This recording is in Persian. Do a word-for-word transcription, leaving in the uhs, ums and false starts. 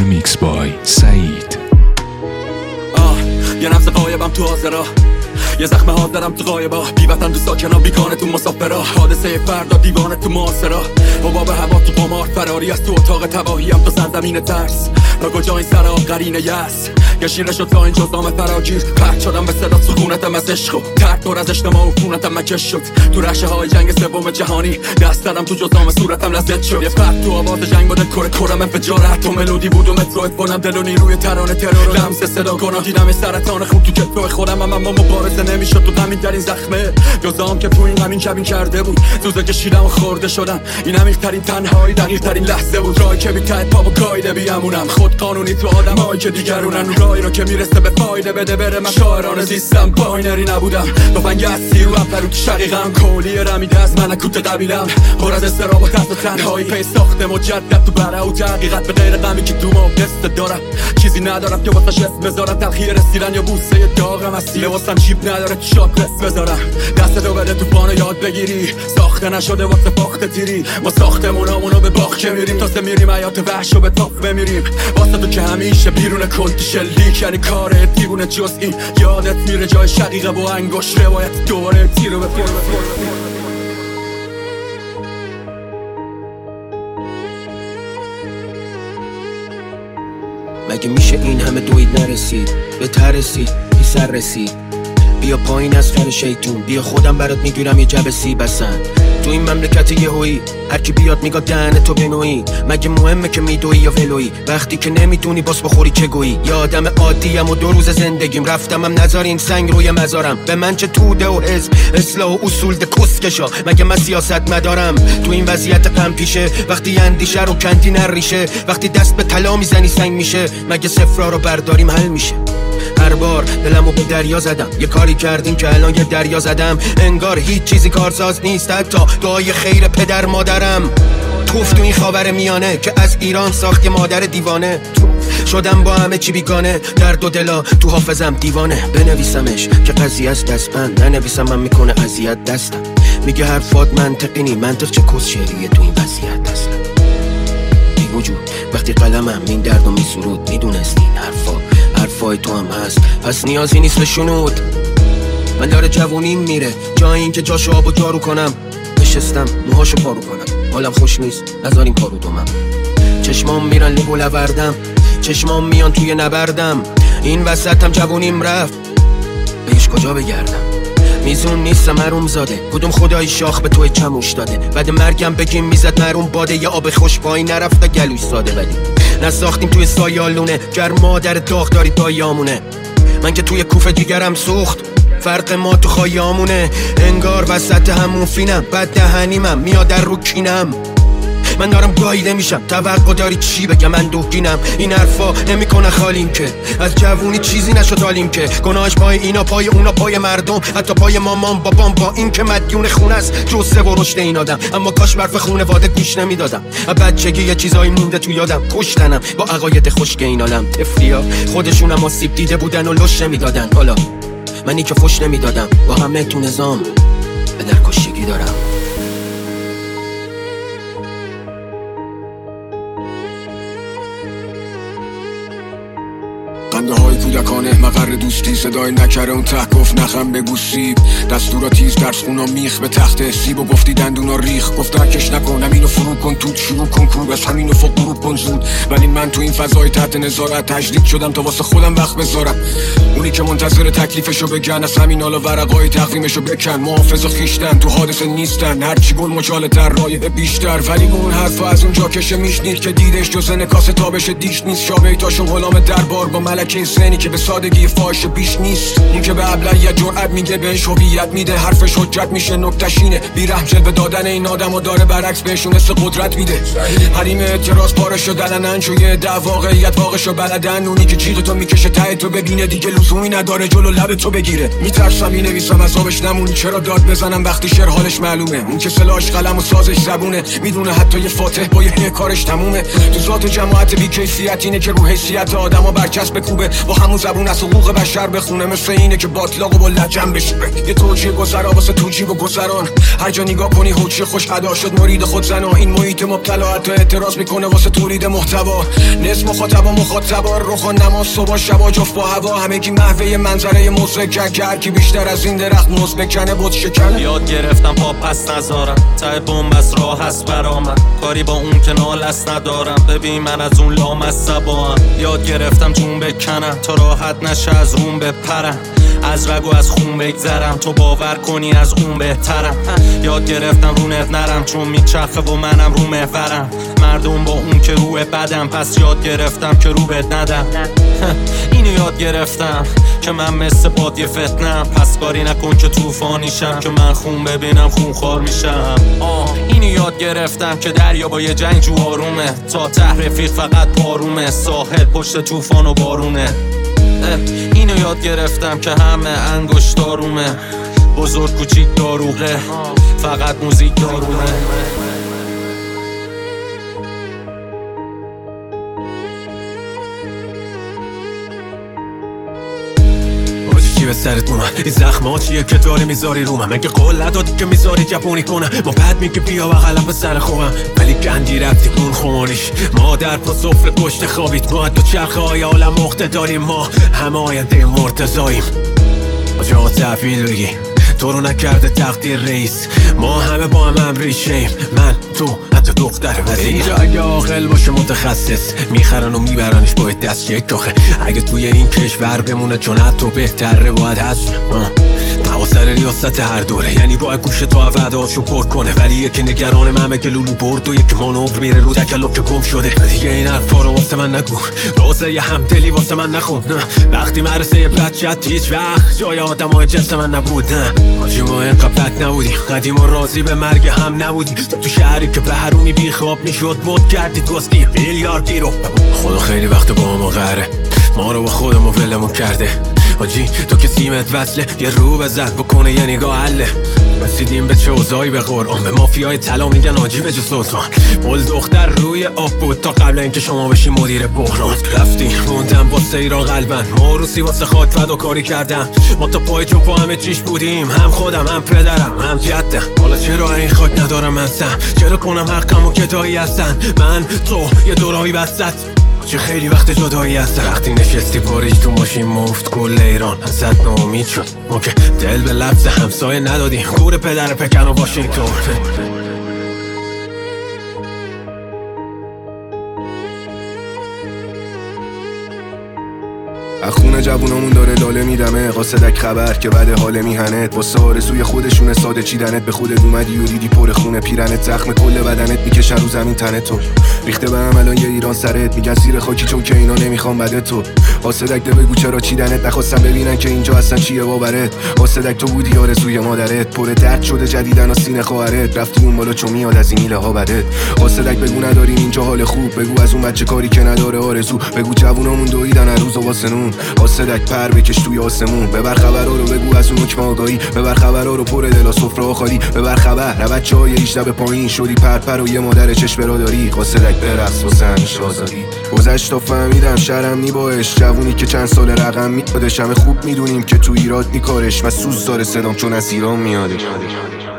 Remix by سعید. آه یه نفس قایبم تو حاضرا، یه زخم حاضرم تو غایبا، بی وطن تو ساکنا، بیگانه تو مسافرا، حادثه فردا دیوانه تو معاصرا، حباب هوا تو قمار، فراری از تو اتاق تباهیم تو سرزمین ترس، تا کجا این سرا قرینه یس یا شیره شد تا این جزام فراگیر، پرد شدم به صدا سکونتم از عشق و ترد دور از اجتماع و خونتم مکش شد، تو رشه های جنگ سوم جهانی دست دارم تو جزام صورتم لذت شد، یه فرد تو آواز جنگ بوده کره کرم انفجاره، تو ملودی بود و مترو کنم دل و نیروی ترانه ترور لمس صدا کنم، دیدم سرطان خون تو کتف خودم، اما مبارزه نمیشد تو غمین ترین زخمه، جزام که تو این غمین کبین کرده بود، زوزه کشیدم و خورده شدم، این عمیق ترین تنهایی دقیق ترین لحظه بود، راهی که بی ته پا و کایده بیامونم، خود قانونی تو آدمایی که دیگرونن، راهی رو که میرسه به فایده بده بره، من شاعرانه زیستم باینری نبودم، تفنگ اصلی و اپلو تو شقیقم، کولی رمیده از من کوت قبیلم، پر از استراب و ترس و تنهایی، پی ساخت مجدد تو بره و تحقیقت به غیر غمی که تو ما قصه دارم، چیزی ندارم که واسش اسم بذارم، تلخی رسیدن یا بوسه داغم هستی، لباسم جیب نداره تو شاد قص بذارم، دست تو بده تو پانو یاد بگیری، ساخته نشده واسه فاخت تیری، ما ساختمونامونو به باغچه میریم، تازه میریم حیات وحشو به تاف بمیریم، واسه تو که همیشه بیرون کلت شلیک، یعنی کاره دیوونه جز این، یادت میره جای شقیقه و انگوش، روایت دوباره تیرو به فیلم. مگه میشه این همه دوید نرسید به ترسید بی سر رسید، بیا پایین از خر شیطون، بیا خودم برات میگیرم یه جب سیب بسن، تو این مملکت یهویی هر کی بیاد میگه دهن تو بنویی، مگه مهمه که میدویی یا ولویی، وقتی که نمیتونی باز بخوری چه گویی، یا آدم عادیم و دو روز زندگیم رفتمم نذار این سنگ روی مزارم، به من چه توده و حزب اصلاح و اصول ده کسکشا، مگه من سیاست مدارم تو این وضعیت غم پیشه، وقتی اندیشه رو کندی نریشه، وقتی دست به طلا میزنی سنگ میشه، مگه صفرا رو برداریم حل میشه، هر بار دلمو به دریا زدم، یه کاری کردیم که الان یه دریا زدم، انگار هیچ چیزی کارساز نیست، حتی دعای خیر پدر مادرم، توف تو این خاور میانه که از ایران ساخت یه مادر دیوانه، شدم با همه چی بیگانه، درد و دلا تو حافظم دیوانه، بنویسمش که قضیه از دستبند، ننویسم من میکنه اذیت دستم، میگه حرفات منطقی نی، منطق چه کس شعریه تو این وضعیت اصلا، بی وجود وقتی قلمم این دردو میسرود، میدونستی این حرفا حرفای تو هم هست، پس نیازی نیست به شنود، من داره جوونیم میره، جای این که جاشو آب و جارو کنم، نشستم موهاشو پارو کنم، حالم خوش نیست نذاریم پارو دومم، چشمام میرن لیبو لوردم، چشمام میان توی نبردم، این وسطم جوونیم رفت بهش کجا بگردم، میزون نیستم حروم زاده، کدوم خدای شاخ به توی چموش داده، بعد مرگم بگیم میزد محروم باده، یا آب خوش پایین نرفته گلوش ساده، ولی نساختیم توی سایالونه، گر مادر داغ داری دایامونه، من که توی کوفه دیگرم سوخت، فرق ما تو خایامونه، انگار وسط همون فینم، بد دهنیمم میاد در رو کینم، من دارم گاییده میشم، توقع داری چی بگم، من دوگینم، این حرفا نمیکنه خالیم که از جوونی چیزی نشد حالیم که، گناهش پای اینا پای اونا پای مردم، حتی پای مامان بابام، با این که مدیون خونه است جسه و رشد این آدم، اما کاش برف خونواده گوش نمیدادم، بچگی یه چیزایی مونده تو یادم، کشتنم با عقاید خشک این عالم، افریا خودشونم آسیب دیده بودن و لش نمیدادن، حالا منی که فش نمیدادم، با همه تو نظام به در کشگی دارم. خنده های کودکانه مقر دوستی، صدای نکره اون ته گفت نخم بگو سیب، دستورا تیز درس خونا میخ به تخت سیب، و گفتی دندونا ریخ، گفت رکش نکنم اینو فرو کن توت شروع کن کور، از همینو فوق غروب کن زود، ولی من تو این فضای تحت نظارت تجدید شدم تا واسه خودم وقت بذارم، اونی که منتظر تکلیفشو بگن، از همین حالا ورقای تقویمشو بکن، محافظ و خیشتن تو حادثه نیستن، هرچی گل مجال تر رایه بیشتر، ولی اون حرفا از اونجا کشه میشنید که دیدش جز نکاس تابش دیش نیست، شابیتاشون غلام دربار با ملکه زنی که به سادگی فاش بیش نیست، اون که به ابلهیت جرأت میگه بهش هویت میده، حرفش حجت میشه نکته‌شینه، بی‌رحم جلوه دادن این آدمو داره برعکس بهشون حس قدرت میده، حریم اعتراض پاره شدن انجوی ده واقعیت واقعشو بلدن، اونی که جیغ تو میکشه ته تو ببینه دیگه لزومی نداره جلو لب تو بگیره، میترسم مینویسم عذابش نمونی، چرا داد بزنم وقتی شعر حالش معلومه، اون که سلاحش قلم و سازش زبونه، میدونه حتی یه فاتح با یه کارش تمومه، تو ذات جماعت بی‌کیفیت اینه که رو حیثیت آدمو برچسب خوبه با همون زبون از حقوق بشر بخونه، مثل اینه که باطلاقو با لجن بشوره. یه توجیه گذرا واسه تو جیب و گذران، هر جا نگاه کنی حجی خوش ادا شد مرید خود زنا. این محیط مبتلا حتی اعتراض میکنه واسه تولید محتوا. نصف مخاطبا مخاطبا روخان نماز صبح شبا جفت با هوا، همگی محوه منظره مزرکن که هر کی بیشتر از این درخت موز بکنه بود شکن. یاد گرفتم پا پس نذارم، ته بومبست راه هست برامن، کاری با اون که نالست ندارم. ببین من از اون لامصبام، یاد گرفتم جون بکنم تا راحت نشه از روم بپرم، از رگ و از خون بگذرم تو باور کنی از اون بهترم. یاد گرفتم رو نت نرم چون میچرخه و منم رو محورم، مردم با اون که روح بدم، پس یاد گرفتم که رو بد ندم. اینو یاد گرفتم که من مثل بادی فتنم، پس کاری نکن که توفانیشم، که من خون ببینم خون خوار میشم. آه اینو یاد گرفتم که دریا با یه جنگجو آرومه، تا ته رفیق فقط پارومه، ساحل پشت طوفان و بارونه. اینو یاد گرفتم که همه انگشت دارومه، بزرگ کوچیک داروغه، فقط موزیک دارومه. چی به سرت مومن این زخمات چیه که داری میذاری رومم؟ مگه قول ندادی که میذاری جپونی کنم؟ ما بعد میگه بیا بغلم به سر خوبم، ولی گندی رفتی کون خماریش. مادر پا سفره پشت خوابید، ما دو چرخه های عالم مخته داریم، ما همه آینده مرتضاییم. جا تحویل بگی تو رو نکرده تقدیر رئیس، ما همه با هم هم ریشیم، من تو حتی دختر وزیر. اینجا اگه عاقل باشه متخصص میخرن و میبرنش با دست یک کاخه. اگه توی این کشور بمونه چون حتی بهتره باید هست سر ریاست هر دوره، یعنی باید گوش تو وعدهاشو پر کنه، ولی یکی نگران ممه که لولو برد و یکی مانور میره رو تکلب که گم شده. دیگه این حرفا رو واسه من نگو، رازه یه همدلی واسه من نخون. وقتی مرسه یه بچت هیچ وقت جای آدم های جنس من نبود. حاجی ما اینقدر بد نبودیم، قدیم و راضی به مرگ هم نبودیم. تو شهری که به حرومی بی خواب میشد مد کردید واستی میلیاردی رو. خدا خیلی وقت با ما قهره، ما رو با خودمون ولمون کرده. حاجی تو که سیمت وصله یه رو بزن بکنه یه نگاه حله. رسیدیم به چه اوضاعی به قرآن، به مافیای طلا میگن حاجی به جز سلطان. بول دختر روی آب بود تا قبل اینکه شما بشی مدیر بحران. رفتی موندم واسه ایران قلبن، ما روسی واسه خاک فداکاری کردم. ما تا پای جو با همه چیش بودیم، هم خودم هم پدرم هم جدم. حالا چرا این خاک ندارم من سم، چرا کنم حقم و کدایی هستن من تو یه دورایی وسط. چه خیلی وقت جدایی هست، وقتی نشستی پاریج تو ماشین مفت کل ایران ازت ناامید شد. ما که دل به لفظ همسایه ندادیم، گور پدر پکن و واشنگتن. از خونه جوونامون داره لاله میدمه، قاصدک خبر که بعد حال میهنت، واسه آرزوی خودشونه ساده چیدنت. به خودت اومدی و دیدی پر خونه پیرنت، زخم کل بدنت میکشن رو زمین تنت. تو ریخته به هم الان یه ایران سرت، میگن زیر خاکی چون که اینا نمیخوان بده تو. قاصدک ده بگو چرا چیدنت، نخواستم ببینن که اینجا اصلا چیه باورت. قاصدک تو بودی آرزوی مادرت، پر درد شده جدیدن و سینه خواهرت. رفتی اون بالا چون میاد از این میله ها بدت. قاصدک بگو نداریم اینجا حال خوب، بگو از اون بچه کاری که نداره آرزو. بگو جوونامون دویدن هر روز واسه نون. قاصدک پر بکش توی آسمون، ببر خبرها رو بگو از اون حکم آگاهی. ببر خبرها رو پر دل سفره خالی. ببر خبر نه بچه‌های هجده به پایین شدی پرپر و یه مادر چش برادری. قاصدک برقص واسه همیشه آزادی. گذشت تا فهمیدم شرم نی باش، جوونی که چند سال رقم میادش. همه خوب میدونیم که تو ایراد نی کارش، و سوز داره صدام چون از ایران میادش.